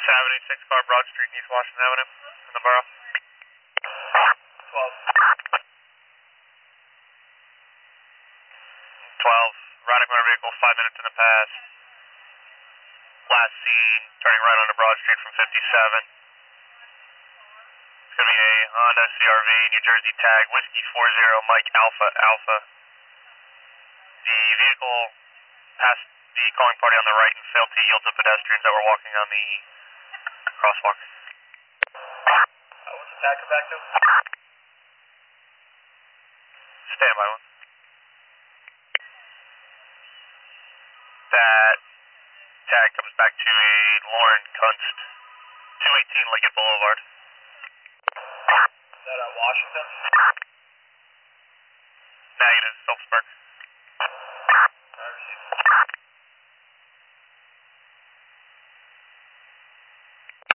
786 car, Broad Street, East Washington Avenue, in the borough. 12, riding motor vehicle, 5 minutes in the pass. Last seen, turning right onto Broad Street from 57. It's going to be a Honda CRV, New Jersey tag, Whiskey 40, Mike Alpha Alpha. The vehicle passed the calling party on the right and failed to yield to pedestrians that were walking on the crosswalk. What's the tag come back to? Stand by one. That tag comes back to a Lauren Kunst, 218 Liggett Boulevard. Is that Washington?